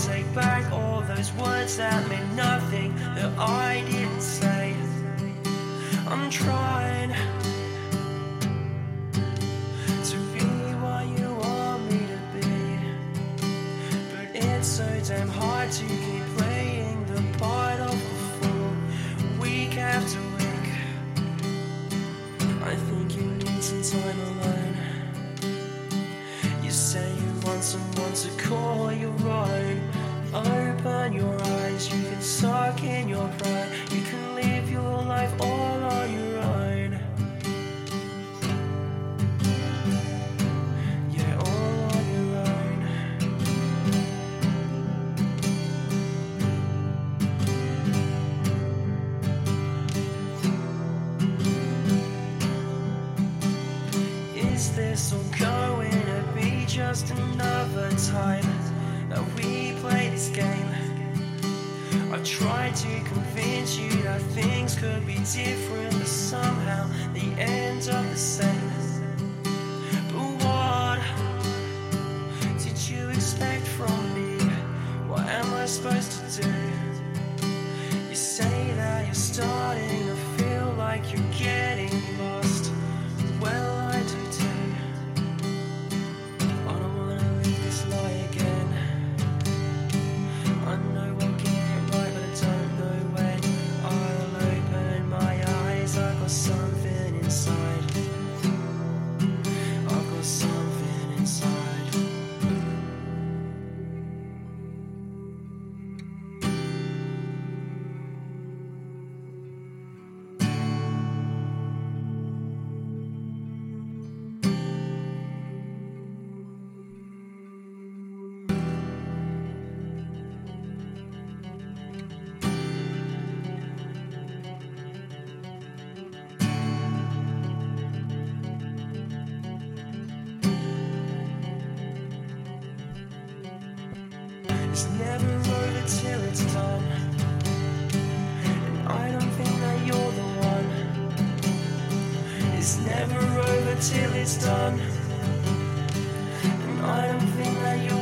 take back all those words that meant nothing, that I didn't say. I'm trying to be what you want me to be, but it's so damn hard to keep playing the part of a fool week after week. I think you need some time alone. You say you want someone to call your own. Open your eyes, you can suck in your pride. You can live your life all on your own. Yeah, all on your own. Is this all going to be just another time that we play this game? I've tried to convince you that things could be different, but somehow they end up the same. But what did you expect from me? What am I supposed to do? You say that you're starting to feel like you're getting lost. Well, I do too. I don't wanna leave this lie again. I know I'll get it right, but I don't know when. I'll open my eyes. I've got something inside. I've got something inside. It's never over till it's done, and I don't think that you're the one. It's never over till it's done, and I don't think that you're